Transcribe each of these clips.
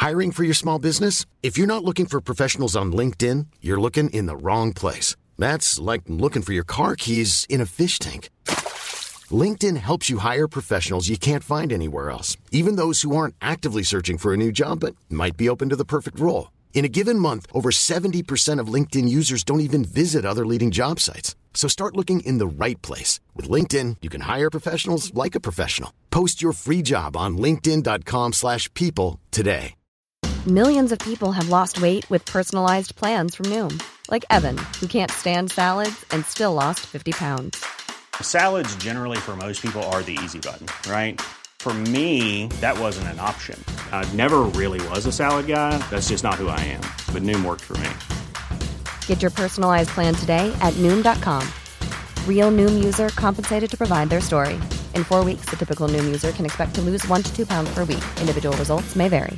Hiring for your small business? If you're not looking for professionals on LinkedIn, you're looking in the wrong place. That's like looking for your car keys in a fish tank. LinkedIn helps you hire professionals you can't find anywhere else, even those who aren't actively searching for a new job but might be open to the perfect role. In a given month, over 70% of LinkedIn users don't even visit other leading job sites. So start looking in the right place. With LinkedIn, you can hire professionals like a professional. Post your free job on linkedin.com/people today. Millions of people have lost weight with personalized plans from Noom. Like Evan, who can't stand salads and still lost 50 pounds. Salads generally for most people are the easy button, right? For me, that wasn't an option. I never really was a salad guy. That's just not who I am. But Noom worked for me. Get your personalized plan today at Noom.com. Real Noom user compensated to provide their story. In 4 weeks, the typical Noom user can expect to lose 1 to 2 pounds per week. Individual results may vary.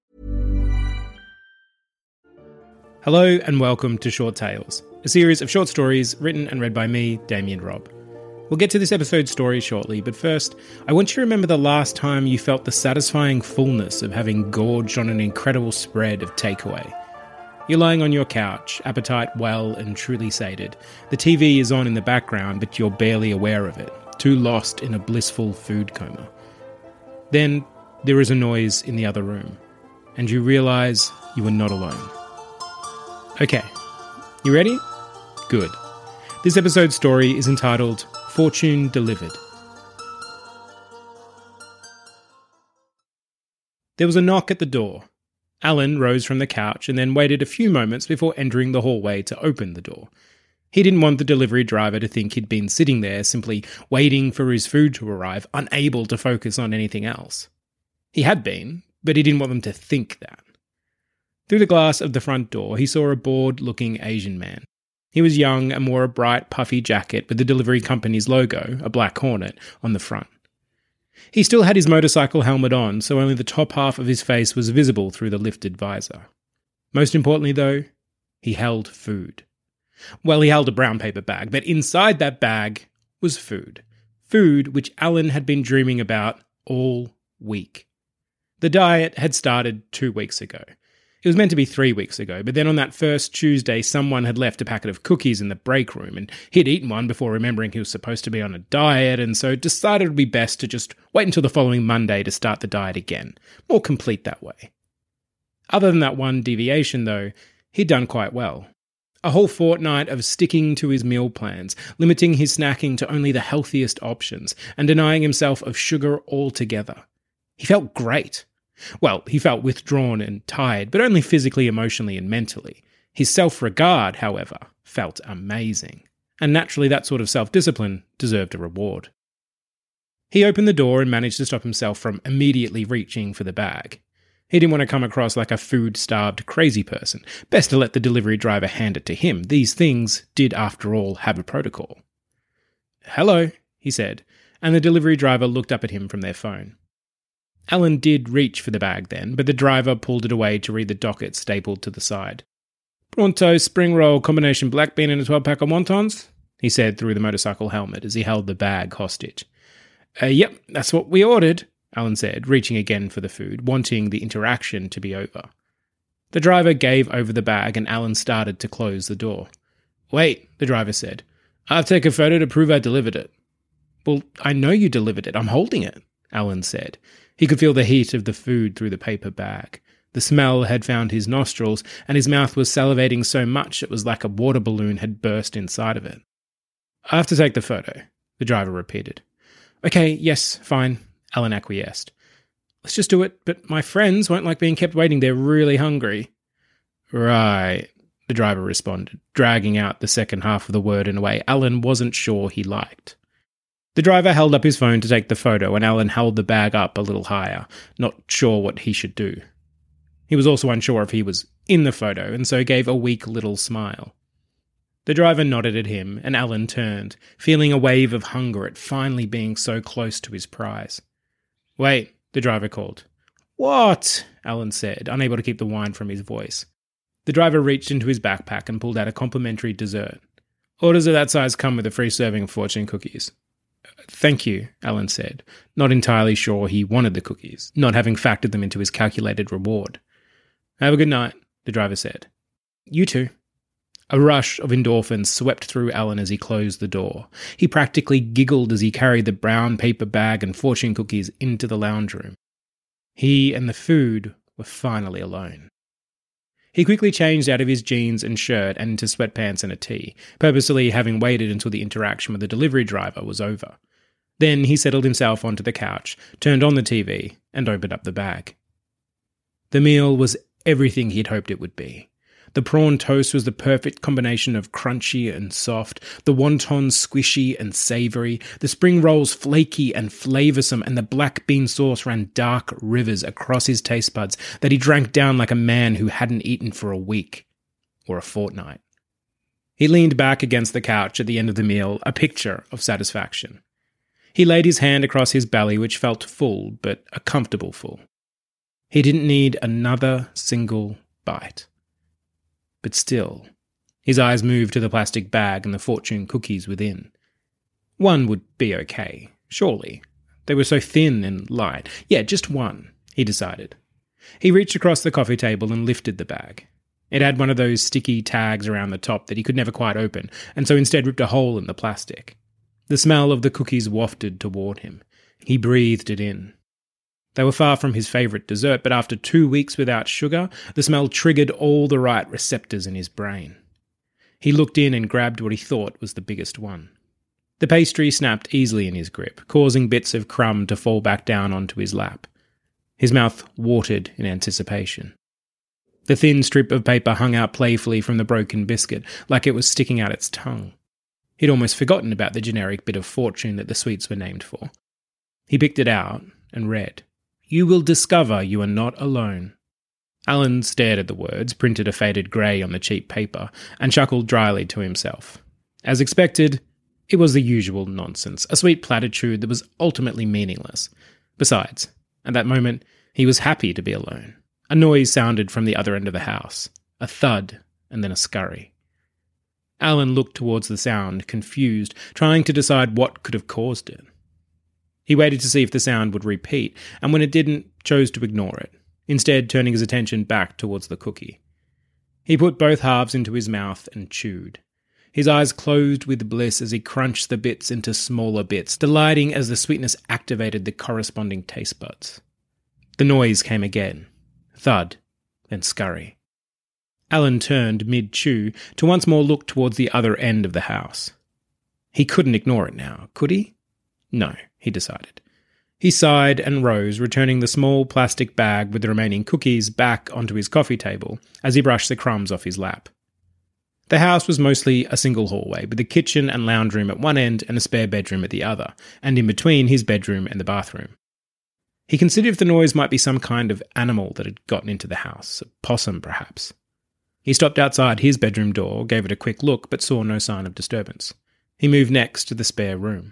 Hello and welcome to Short Tales, a series of short stories written and read by me, Damien Robb. We'll get to this episode's story shortly, but first, I want you to remember the last time you felt the satisfying fullness of having gorged on an incredible spread of takeaway. You're lying on your couch, appetite well and truly sated. The TV is on in the background, but you're barely aware of it, too lost in a blissful food coma. Then, there is a noise in the other room, and you realise you are not alone. Okay, you ready? Good. This episode's story is entitled Fortune Delivered. There was a knock at the door. Alan rose from the couch and then waited a few moments before entering the hallway to open the door. He didn't want the delivery driver to think he'd been sitting there simply waiting for his food to arrive, unable to focus on anything else. He had been, but he didn't want them to think that. Through the glass of the front door, he saw a bored-looking Asian man. He was young and wore a bright, puffy jacket with the delivery company's logo, a black hornet, on the front. He still had his motorcycle helmet on, so only the top half of his face was visible through the lifted visor. Most importantly, though, he held food. Well, he held a brown paper bag, but inside that bag was food. Food which Alan had been dreaming about all week. The diet had started 2 weeks ago. It was meant to be 3 weeks ago, but then on that first Tuesday, someone had left a packet of cookies in the break room, and he'd eaten one before remembering he was supposed to be on a diet, and so decided it would be best to just wait until the following Monday to start the diet again. More complete that way. Other than that one deviation, though, he'd done quite well. A whole fortnight of sticking to his meal plans, limiting his snacking to only the healthiest options, and denying himself of sugar altogether. He felt great. Well, he felt withdrawn and tired, but only physically, emotionally, and mentally. His self-regard, however, felt amazing. And naturally, that sort of self-discipline deserved a reward. He opened the door and managed to stop himself from immediately reaching for the bag. He didn't want to come across like a food-starved crazy person. Best to let the delivery driver hand it to him. These things did, after all, have a protocol. "Hello," he said, and the delivery driver looked up at him from their phone. Alan did reach for the bag then, but the driver pulled it away to read the docket stapled to the side. "Pronto, spring roll, combination black bean and a 12-pack of wontons," he said through the motorcycle helmet as he held the bag hostage. Yep, that's what we ordered," Alan said, reaching again for the food, wanting the interaction to be over. The driver gave over the bag and Alan started to close the door. "Wait," the driver said. "I'll take a photo to prove I delivered it." "Well, I know you delivered it. I'm holding it," Alan said. He could feel the heat of the food through the paper bag. The smell had found his nostrils, and his mouth was salivating so much it was like a water balloon had burst inside of it. "I have to take the photo," the driver repeated. "Okay, yes, fine," Alan acquiesced. "Let's just do it, but my friends won't like being kept waiting. They're really hungry." "Right," the driver responded, dragging out the second half of the word in a way Alan wasn't sure he liked. The driver held up his phone to take the photo, and Alan held the bag up a little higher, not sure what he should do. He was also unsure if he was in the photo, and so gave a weak little smile. The driver nodded at him, and Alan turned, feeling a wave of hunger at finally being so close to his prize. "Wait," the driver called. "What?" Alan said, unable to keep the whine from his voice. The driver reached into his backpack and pulled out a complimentary dessert. "Orders of that size come with a free serving of fortune cookies." "Thank you," Alan said, not entirely sure he wanted the cookies, not having factored them into his calculated reward. "Have a good night," the driver said. "You too." A rush of endorphins swept through Alan as he closed the door. He practically giggled as he carried the brown paper bag and fortune cookies into the lounge room. He and the food were finally alone. He quickly changed out of his jeans and shirt and into sweatpants and a tee, purposely having waited until the interaction with the delivery driver was over. Then he settled himself onto the couch, turned on the TV, and opened up the bag. The meal was everything he'd hoped it would be. The prawn toast was the perfect combination of crunchy and soft, the wontons squishy and savoury, the spring rolls flaky and flavoursome, and the black bean sauce ran dark rivers across his taste buds that he drank down like a man who hadn't eaten for a week or a fortnight. He leaned back against the couch at the end of the meal, a picture of satisfaction. He laid his hand across his belly, which felt full, but a comfortable full. He didn't need another single bite. But still, his eyes moved to the plastic bag and the fortune cookies within. One would be okay, surely. They were so thin and light. Yeah, just one, he decided. He reached across the coffee table and lifted the bag. It had one of those sticky tags around the top that he could never quite open, and so instead ripped a hole in the plastic. The smell of the cookies wafted toward him. He breathed it in. They were far from his favourite dessert, but after 2 weeks without sugar, the smell triggered all the right receptors in his brain. He looked in and grabbed what he thought was the biggest one. The pastry snapped easily in his grip, causing bits of crumb to fall back down onto his lap. His mouth watered in anticipation. The thin strip of paper hung out playfully from the broken biscuit, like it was sticking out its tongue. He'd almost forgotten about the generic bit of fortune that the sweets were named for. He picked it out and read, "You will discover you are not alone." Alan stared at the words, printed a faded grey on the cheap paper, and chuckled dryly to himself. As expected, it was the usual nonsense, a sweet platitude that was ultimately meaningless. Besides, at that moment, he was happy to be alone. A noise sounded from the other end of the house, a thud, and then a scurry. Alan looked towards the sound, confused, trying to decide what could have caused it. He waited to see if the sound would repeat, and when it didn't, chose to ignore it, instead turning his attention back towards the cookie. He put both halves into his mouth and chewed. His eyes closed with bliss as he crunched the bits into smaller bits, delighting as the sweetness activated the corresponding taste buds. The noise came again. Thud, then scurry. Alan turned mid-chew to once more look towards the other end of the house. He couldn't ignore it now, could he? No, he decided. He sighed and rose, returning the small plastic bag with the remaining cookies back onto his coffee table as he brushed the crumbs off his lap. The house was mostly a single hallway, with a kitchen and lounge room at one end and a spare bedroom at the other, and in between his bedroom and the bathroom. He considered if the noise might be some kind of animal that had gotten into the house, a possum perhaps. He stopped outside his bedroom door, gave it a quick look, but saw no sign of disturbance. He moved next to the spare room.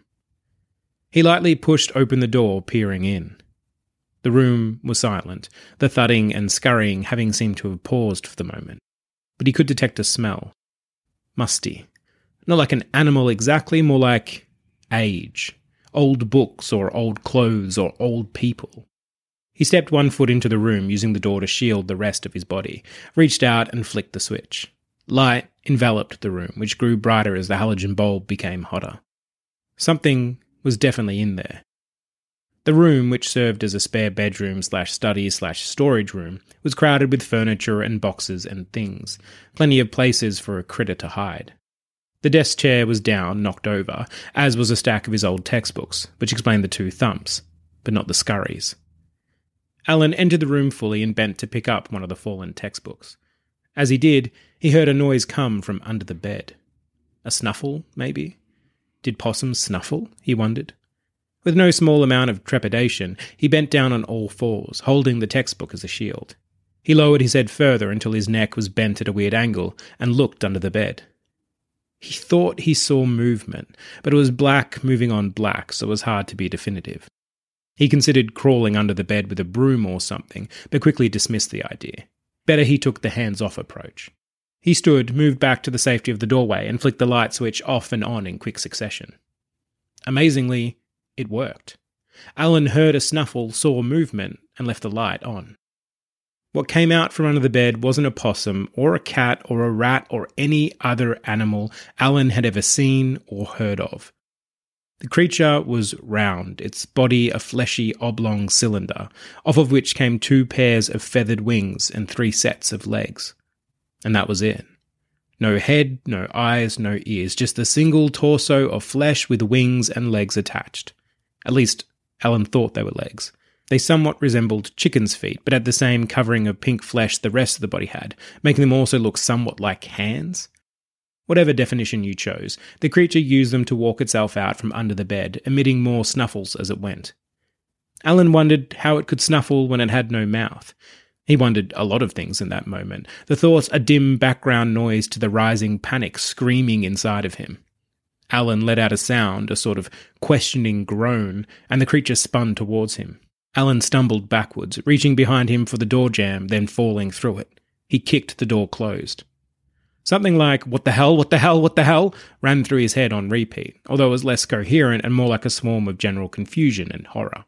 He lightly pushed open the door, peering in. The room was silent, the thudding and scurrying having seemed to have paused for the moment. But he could detect a smell. Musty. Not like an animal exactly, more like age. Old books or old clothes or old people. He stepped 1 foot into the room, using the door to shield the rest of his body, reached out and flicked the switch. Light enveloped the room, which grew brighter as the halogen bulb became hotter. Something was definitely in there. The room, which served as a spare bedroom/study/storage room, was crowded with furniture and boxes and things, plenty of places for a critter to hide. The desk chair was down, knocked over, as was a stack of his old textbooks, which explained the 2 thumps, but not the scurries. Alan entered the room fully and bent to pick up one of the fallen textbooks. As he did, he heard a noise come from under the bed. A snuffle, maybe? Did possums snuffle? He wondered. With no small amount of trepidation, he bent down on all fours, holding the textbook as a shield. He lowered his head further until his neck was bent at a weird angle and looked under the bed. He thought he saw movement, but it was black moving on black, so it was hard to be definitive. He considered crawling under the bed with a broom or something, but quickly dismissed the idea. Better he took the hands-off approach. He stood, moved back to the safety of the doorway, and flicked the light switch off and on in quick succession. Amazingly, it worked. Alan heard a snuffle, saw movement, and left the light on. What came out from under the bed wasn't a possum or a cat or a rat or any other animal Alan had ever seen or heard of. The creature was round, its body a fleshy oblong cylinder, off of which came 2 pairs of feathered wings and 3 sets of legs. And that was it. No head, no eyes, no ears, just a single torso of flesh with wings and legs attached. At least, Alan thought they were legs. They somewhat resembled chicken's feet, but had the same covering of pink flesh the rest of the body had, making them also look somewhat like hands. Whatever definition you chose, the creature used them to walk itself out from under the bed, emitting more snuffles as it went. Alan wondered how it could snuffle when it had no mouth. He wondered a lot of things in that moment, the thoughts a dim background noise to the rising panic screaming inside of him. Alan let out a sound, a sort of questioning groan, and the creature spun towards him. Alan stumbled backwards, reaching behind him for the door jamb, then falling through it. He kicked the door closed. Something like, "What the hell, what the hell, what the hell?" ran through his head on repeat, although it was less coherent and more like a swarm of general confusion and horror.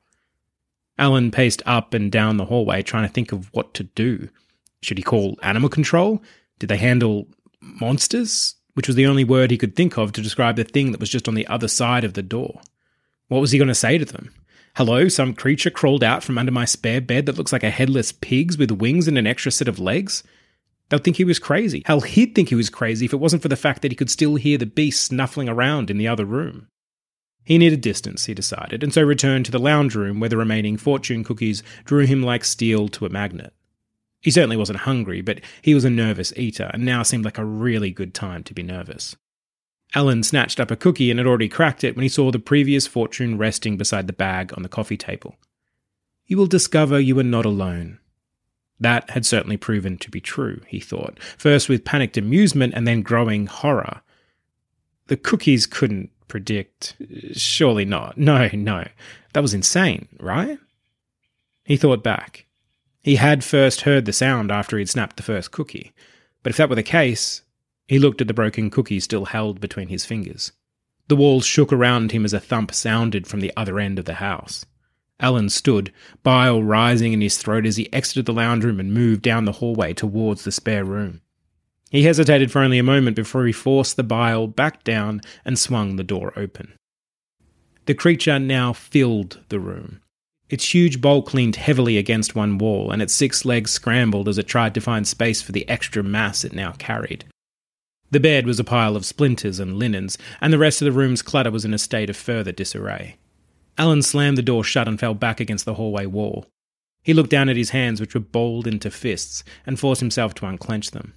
Alan paced up and down the hallway, trying to think of what to do. Should he call animal control? Did they handle monsters? Which was the only word he could think of to describe the thing that was just on the other side of the door. What was he going to say to them? "Hello, some creature crawled out from under my spare bed that looks like a headless pig's with wings and an extra set of legs?" They'll think he was crazy. Hell, he'd think he was crazy if it wasn't for the fact that he could still hear the beast snuffling around in the other room. He needed distance, he decided, and so returned to the lounge room where the remaining fortune cookies drew him like steel to a magnet. He certainly wasn't hungry, but he was a nervous eater, and now seemed like a really good time to be nervous. Alan snatched up a cookie and had already cracked it when he saw the previous fortune resting beside the bag on the coffee table. "You will discover you are not alone." That had certainly proven to be true, he thought, first with panicked amusement and then growing horror. The cookies couldn't predict. Surely not. No. That was insane, right? He thought back. He had first heard the sound after he'd snapped the first cookie, but if that were the case, he looked at the broken cookie still held between his fingers. The walls shook around him as a thump sounded from the other end of the house. Alan stood, bile rising in his throat as he exited the lounge room and moved down the hallway towards the spare room. He hesitated for only a moment before he forced the bile back down and swung the door open. The creature now filled the room. Its huge bulk leaned heavily against one wall, and its 6 legs scrambled as it tried to find space for the extra mass it now carried. The bed was a pile of splinters and linens, and the rest of the room's clutter was in a state of further disarray. Alan slammed the door shut and fell back against the hallway wall. He looked down at his hands, which were balled into fists, and forced himself to unclench them.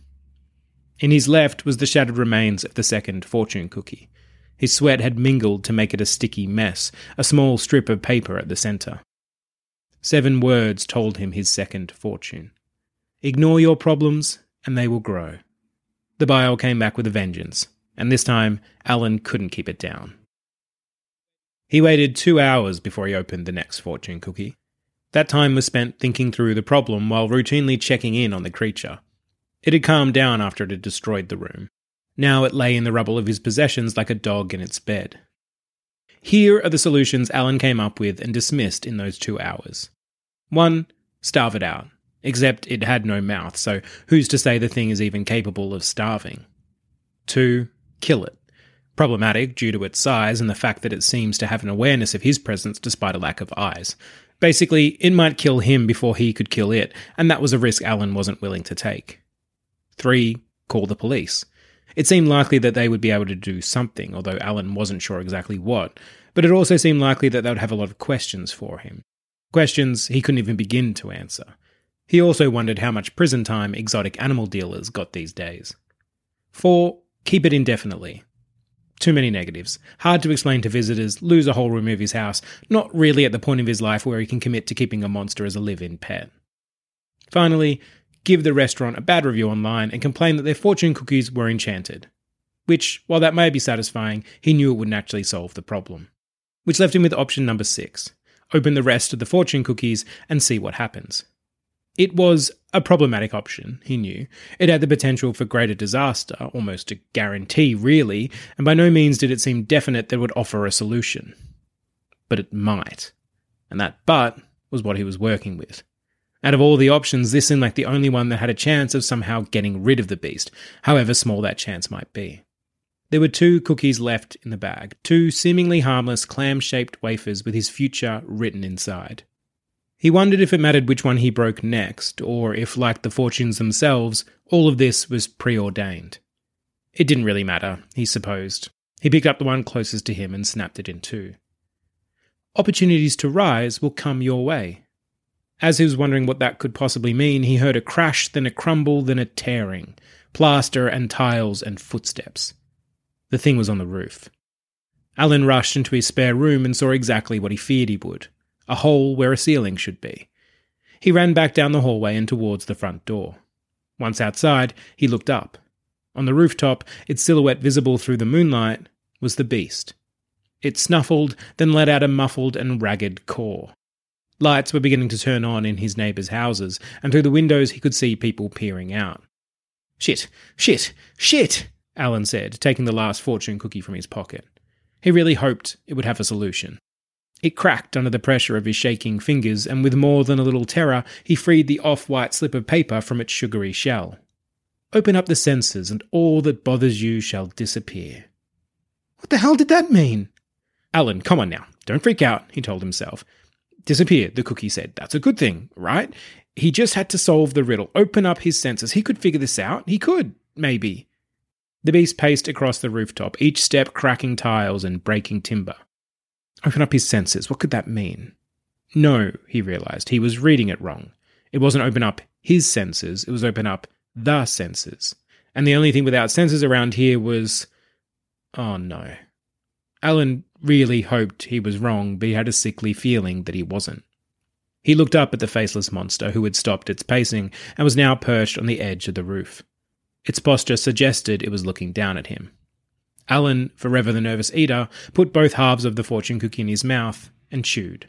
In his left was the shattered remains of the second fortune cookie. His sweat had mingled to make it a sticky mess, a small strip of paper at the centre. 7 words told him his second fortune. "Ignore your problems, and they will grow." The bile came back with a vengeance, and this time Alan couldn't keep it down. He waited 2 hours before he opened the next fortune cookie. That time was spent thinking through the problem while routinely checking in on the creature. It had calmed down after it had destroyed the room. Now it lay in the rubble of his possessions like a dog in its bed. Here are the solutions Alan came up with and dismissed in those 2 hours. 1. Starve it out. Except it had no mouth, so who's to say the thing is even capable of starving? 2. Kill it. Problematic due to its size and the fact that it seems to have an awareness of his presence despite a lack of eyes. Basically, it might kill him before he could kill it, and that was a risk Alan wasn't willing to take. 3. Call the police. It seemed likely that they would be able to do something, although Alan wasn't sure exactly what, but it also seemed likely that they would have a lot of questions for him. Questions he couldn't even begin to answer. He also wondered how much prison time exotic animal dealers got these days. 4. Keep it indefinitely. Too many negatives. Hard to explain to visitors, lose a whole room of his house, not really at the point of his life where he can commit to keeping a monster as a live-in pet. Finally, give the restaurant a bad review online and complain that their fortune cookies were enchanted. Which, while that may be satisfying, he knew it wouldn't actually solve the problem. Which left him with option number 6. Open the rest of the fortune cookies and see what happens. It was a problematic option, he knew. It had the potential for greater disaster, almost a guarantee really, and by no means did it seem definite that it would offer a solution. But it might. And that but was what he was working with. Out of all the options, this seemed like the only one that had a chance of somehow getting rid of the beast, however small that chance might be. There were 2 cookies left in the bag, 2 seemingly harmless clam-shaped wafers with his future written inside. He wondered if it mattered which one he broke next, or if, like the fortunes themselves, all of this was preordained. It didn't really matter, he supposed. He picked up the one closest to him and snapped it in 2. Opportunities to rise will come your way. As he was wondering what that could possibly mean, he heard a crash, then a crumble, then a tearing, plaster and tiles and footsteps. The thing was on the roof. Alan rushed into his spare room and saw exactly what he feared he would, a hole where a ceiling should be. He ran back down the hallway and towards the front door. Once outside, he looked up. On the rooftop, its silhouette visible through the moonlight, was the beast. It snuffled, then let out a muffled and ragged caw. Lights were beginning to turn on in his neighbours' houses, and through the windows he could see people peering out. Shit! Shit! Shit! Alan said, taking the last fortune cookie from his pocket. He really hoped it would have a solution. It cracked under the pressure of his shaking fingers, and with more than a little terror, he freed the off-white slip of paper from its sugary shell. Open up the senses, and all that bothers you shall disappear. What the hell did that mean? Alan, come on now. Don't freak out, he told himself. Disappear, the cookie said. That's a good thing, right? He just had to solve the riddle, open up his senses. He could figure this out. He could, maybe. The beast paced across the rooftop, each step cracking tiles and breaking timber. Open up his senses. What could that mean? No, he realised. He was reading it wrong. It wasn't open up his senses. It was open up the senses. And the only thing without senses around here was... Oh no. Alan really hoped he was wrong, but he had a sickly feeling that he wasn't. He looked up at the faceless monster who had stopped its pacing and was now perched on the edge of the roof. Its posture suggested it was looking down at him. Alan, forever the nervous eater, put both halves of the fortune cookie in his mouth and chewed.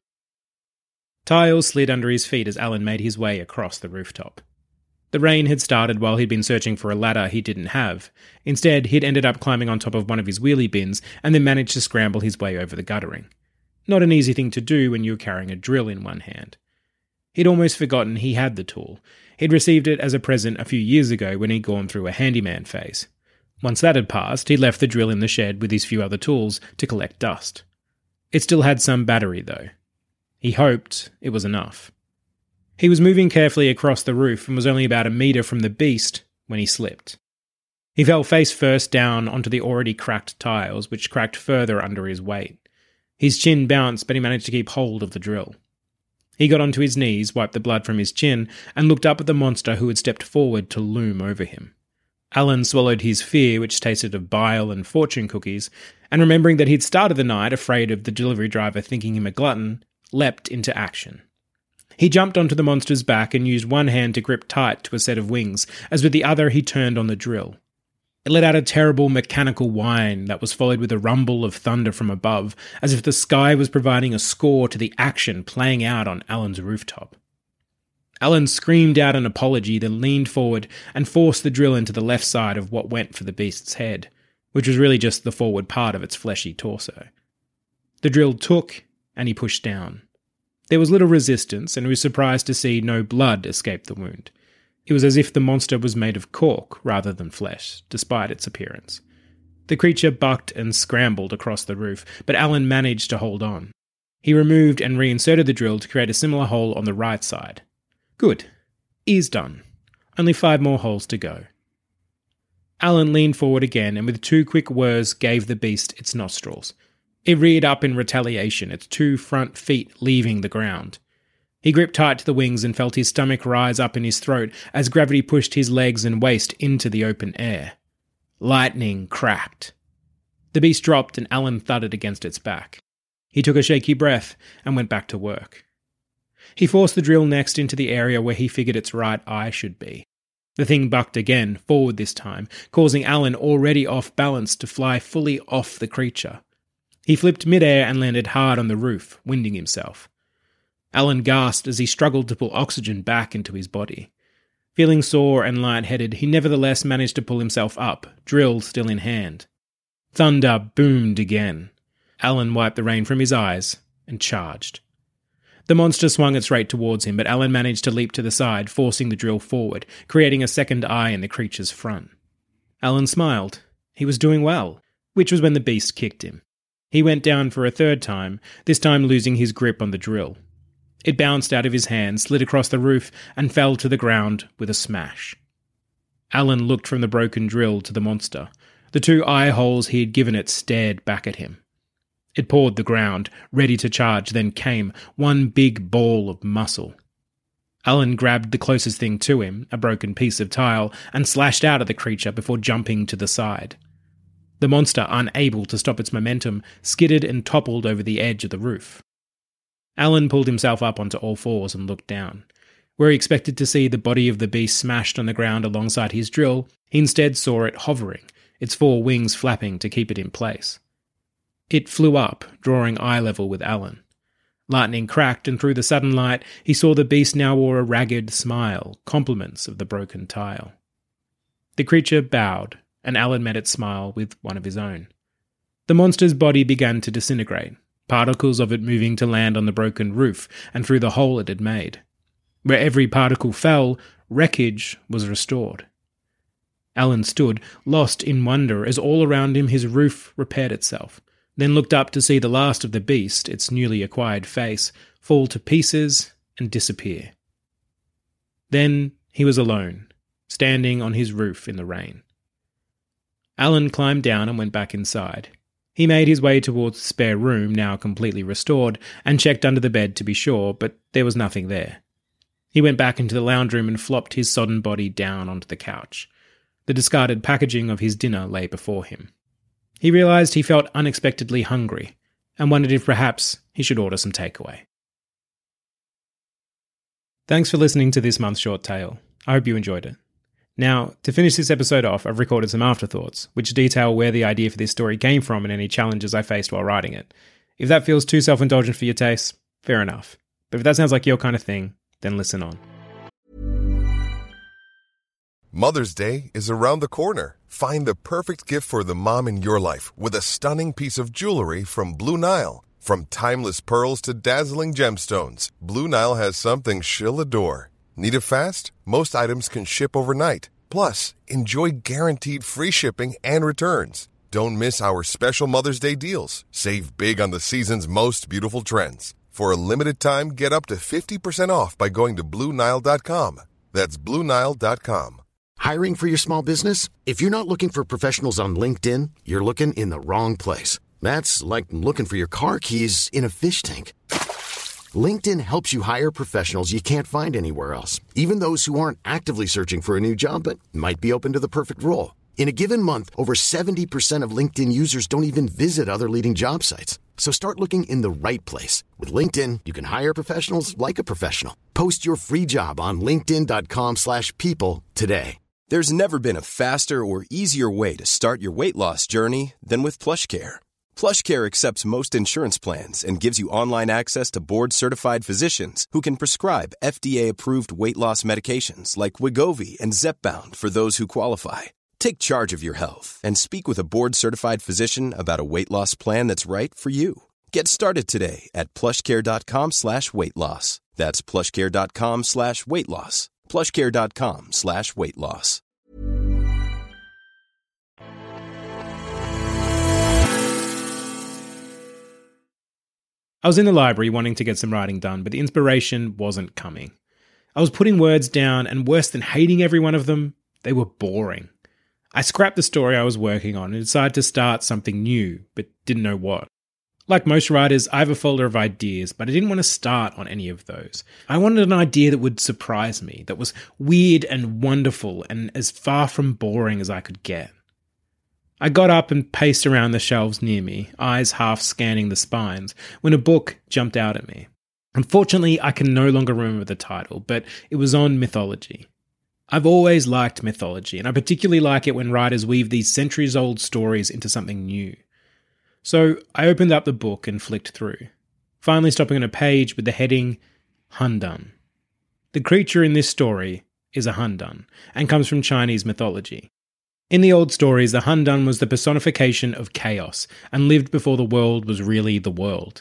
Tiles slid under his feet as Alan made his way across the rooftop. The rain had started while he'd been searching for a ladder he didn't have. Instead, he'd ended up climbing on top of one of his wheelie bins and then managed to scramble his way over the guttering. Not an easy thing to do when you were carrying a drill in one hand. He'd almost forgotten he had the tool. He'd received it as a present a few years ago when he'd gone through a handyman phase. Once that had passed, he left the drill in the shed with his few other tools to collect dust. It still had some battery, though. He hoped it was enough. He was moving carefully across the roof and was only about a metre from the beast when he slipped. He fell face first down onto the already cracked tiles, which cracked further under his weight. His chin bounced, but he managed to keep hold of the drill. He got onto his knees, wiped the blood from his chin, and looked up at the monster who had stepped forward to loom over him. Alan swallowed his fear, which tasted of bile and fortune cookies, and remembering that he'd started the night afraid of the delivery driver thinking him a glutton, leapt into action. He jumped onto the monster's back and used one hand to grip tight to a set of wings, as with the other he turned on the drill. It let out a terrible mechanical whine that was followed with a rumble of thunder from above, as if the sky was providing a score to the action playing out on Alan's rooftop. Alan screamed out an apology, then leaned forward and forced the drill into the left side of what went for the beast's head, which was really just the forward part of its fleshy torso. The drill took, and he pushed down. There was little resistance, and he was surprised to see no blood escape the wound. It was as if the monster was made of cork rather than flesh, despite its appearance. The creature bucked and scrambled across the roof, but Alan managed to hold on. He removed and reinserted the drill to create a similar hole on the right side. Good. Ears done. Only 5 more holes to go. Alan leaned forward again and with 2 quick whirs gave the beast its nostrils. It reared up in retaliation, its 2 front feet leaving the ground. He gripped tight to the wings and felt his stomach rise up in his throat as gravity pushed his legs and waist into the open air. Lightning cracked. The beast dropped and Alan thudded against its back. He took a shaky breath and went back to work. He forced the drill next into the area where he figured its right eye should be. The thing bucked again, forward this time, causing Alan, already off balance, to fly fully off the creature. He flipped mid-air and landed hard on the roof, winding himself. Alan gasped as he struggled to pull oxygen back into his body. Feeling sore and light-headed, he nevertheless managed to pull himself up, drill still in hand. Thunder boomed again. Alan wiped the rain from his eyes and charged. The monster swung it straight towards him, but Alan managed to leap to the side, forcing the drill forward, creating a second eye in the creature's front. Alan smiled. He was doing well, which was when the beast kicked him. He went down for a third time, this time losing his grip on the drill. It bounced out of his hand, slid across the roof, and fell to the ground with a smash. Alan looked from the broken drill to the monster. The two eye holes he had given it stared back at him. It pawed the ground, ready to charge, then came one big ball of muscle. Alan grabbed the closest thing to him, a broken piece of tile, and slashed out at the creature before jumping to the side. The monster, unable to stop its momentum, skidded and toppled over the edge of the roof. Alan pulled himself up onto all fours and looked down. Where he expected to see the body of the beast smashed on the ground alongside his drill, he instead saw it hovering, its four wings flapping to keep it in place. It flew up, drawing eye level with Alan. Lightning cracked, and through the sudden light, he saw the beast now wore a ragged smile, compliments of the broken tile. The creature bowed, and Alan met its smile with one of his own. The monster's body began to disintegrate, particles of it moving to land on the broken roof and through the hole it had made. Where every particle fell, wreckage was restored. Alan stood, lost in wonder, as all around him his roof repaired itself, then looked up to see the last of the beast, its newly acquired face, fall to pieces and disappear. Then he was alone, standing on his roof in the rain. Alan climbed down and went back inside. He made his way towards the spare room, now completely restored, and checked under the bed to be sure, but there was nothing there. He went back into the lounge room and flopped his sodden body down onto the couch. The discarded packaging of his dinner lay before him. He realised he felt unexpectedly hungry, and wondered if perhaps he should order some takeaway. Thanks for listening to this month's short tale. I hope you enjoyed it. Now, to finish this episode off, I've recorded some afterthoughts, which detail where the idea for this story came from and any challenges I faced while writing it. If that feels too self-indulgent for your taste, fair enough. But if that sounds like your kind of thing, then listen on. Mother's Day is around the corner. Find the perfect gift for the mom in your life with a stunning piece of jewelry from Blue Nile. From timeless pearls to dazzling gemstones, Blue Nile has something she'll adore. Need it fast? Most items can ship overnight. Plus, enjoy guaranteed free shipping and returns. Don't miss our special Mother's Day deals. Save big on the season's most beautiful trends. For a limited time, get up to 50% off by going to BlueNile.com. That's BlueNile.com. Hiring for your small business? If you're not looking for professionals on LinkedIn, you're looking in the wrong place. That's like looking for your car keys in a fish tank. LinkedIn helps you hire professionals you can't find anywhere else, even those who aren't actively searching for a new job but might be open to the perfect role. In a given month, over 70% of LinkedIn users don't even visit other leading job sites. So start looking in the right place. With LinkedIn, you can hire professionals like a professional. Post your free job on linkedin.com/people today. There's never been a faster or easier way to start your weight loss journey than with PlushCare. PlushCare accepts most insurance plans and gives you online access to board-certified physicians who can prescribe FDA-approved weight loss medications like Wegovy and Zepbound for those who qualify. Take charge of your health and speak with a board-certified physician about a weight loss plan that's right for you. Get started today at plushcare.com/weight loss. That's plushcare.com/weight loss. plushcare.com/weight loss. I was in the library wanting to get some writing done, but the inspiration wasn't coming. I was putting words down, and worse than hating every one of them, they were boring. I scrapped the story I was working on and decided to start something new, but didn't know what. Like most writers, I have a folder of ideas, but I didn't want to start on any of those. I wanted an idea that would surprise me, that was weird and wonderful and as far from boring as I could get. I got up and paced around the shelves near me, eyes half scanning the spines, when a book jumped out at me. Unfortunately, I can no longer remember the title, but it was on mythology. I've always liked mythology, and I particularly like it when writers weave these centuries-old stories into something new. So I opened up the book and flicked through, finally stopping on a page with the heading, Hundun. The creature in this story is a Hundun, and comes from Chinese mythology. In the old stories, the Hundun was the personification of chaos, and lived before the world was really the world.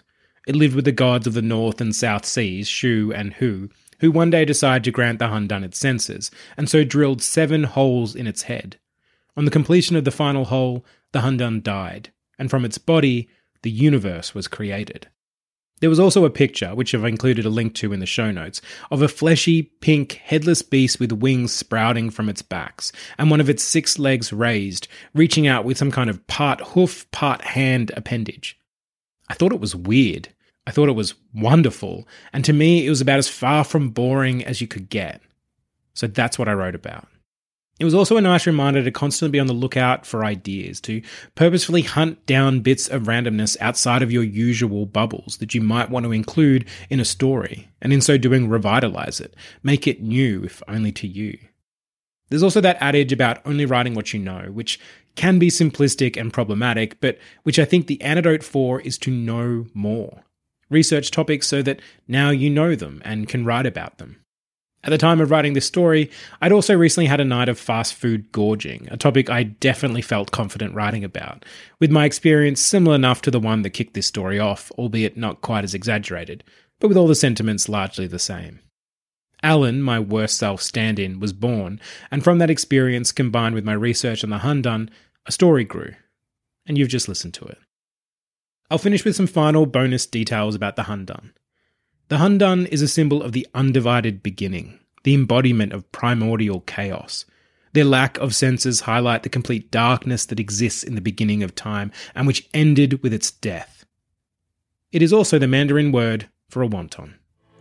It lived with the gods of the North and South Seas, Shu and Hu, who one day decided to grant the Hundan its senses, and so drilled 7 holes in its head. On the completion of the final hole, the Hundan died, and from its body, the universe was created. There was also a picture, which I've included a link to in the show notes, of a fleshy, pink, headless beast with wings sprouting from its backs, and one of its 6 legs raised, reaching out with some kind of part hoof, part hand appendage. I thought it was weird. I thought it was wonderful, and to me it was about as far from boring as you could get. So that's what I wrote about. It was also a nice reminder to constantly be on the lookout for ideas, to purposefully hunt down bits of randomness outside of your usual bubbles that you might want to include in a story, and in so doing revitalize it, make it new if only to you. There's also that adage about only writing what you know, which can be simplistic and problematic, but which I think the antidote for is to know more. Research topics so that now you know them and can write about them. At the time of writing this story, I'd also recently had a night of fast food gorging, a topic I definitely felt confident writing about, with my experience similar enough to the one that kicked this story off, albeit not quite as exaggerated, but with all the sentiments largely the same. Alan, my worst self stand-in, was born, and from that experience combined with my research on the Hundan, a story grew. And you've just listened to it. I'll finish with some final bonus details about the Hundan. The Hundan is a symbol of the undivided beginning, the embodiment of primordial chaos. Their lack of senses highlight the complete darkness that exists in the beginning of time and which ended with its death. It is also the Mandarin word for a wonton.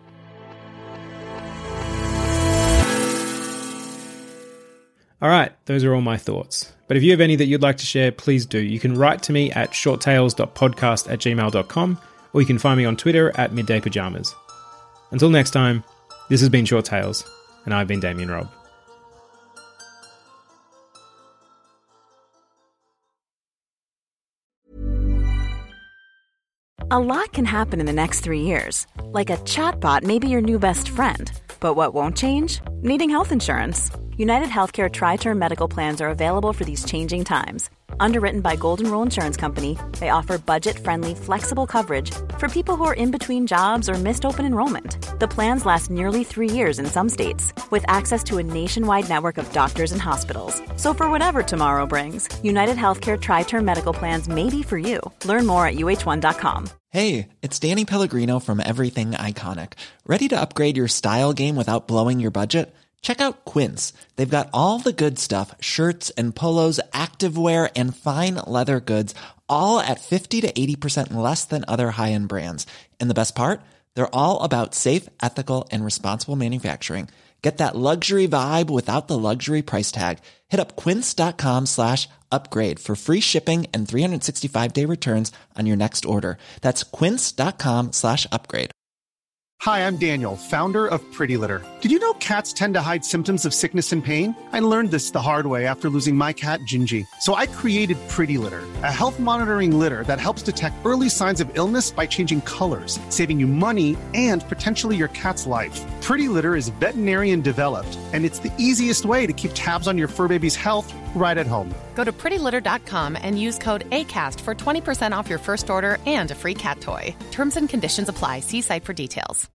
Alright, those are all my thoughts. But if you have any that you'd like to share, please do. You can write to me at shorttales.podcast@gmail.com, or you can find me on Twitter at middaypajamas. Until next time, this has been Short Tales, and I've been Damien Robb. A lot can happen in the next 3 years. Like a chatbot may be your new best friend. But what won't change? Needing health insurance. United Healthcare Tri-Term Medical Plans are available for these changing times. Underwritten by Golden Rule Insurance Company, they offer budget-friendly, flexible coverage for people who are in between jobs or missed open enrollment. The plans last nearly 3 years in some states, with access to a nationwide network of doctors and hospitals. So for whatever tomorrow brings, United Healthcare Tri-Term Medical Plans may be for you. Learn more at uh1.com. Hey, it's Danny Pellegrino from Everything Iconic. Ready to upgrade your style game without blowing your budget? Check out Quince. They've got all the good stuff, shirts and polos, activewear, and fine leather goods, all at 50 to 80% less than other high-end brands. And the best part? They're all about safe, ethical, and responsible manufacturing. Get that luxury vibe without the luxury price tag. Hit up quince.com/upgrade for free shipping and 365-day returns on your next order. That's quince.com/upgrade. Hi, I'm Daniel, founder of Pretty Litter. Did you know cats tend to hide symptoms of sickness and pain? I learned this the hard way after losing my cat, Gingy. So I created Pretty Litter, a health monitoring litter that helps detect early signs of illness by changing colors, saving you money and potentially your cat's life. Pretty Litter is veterinarian developed, and it's the easiest way to keep tabs on your fur baby's health right at home. Go to prettylitter.com and use code ACAST for 20% off your first order and a free cat toy. Terms and conditions apply. See site for details.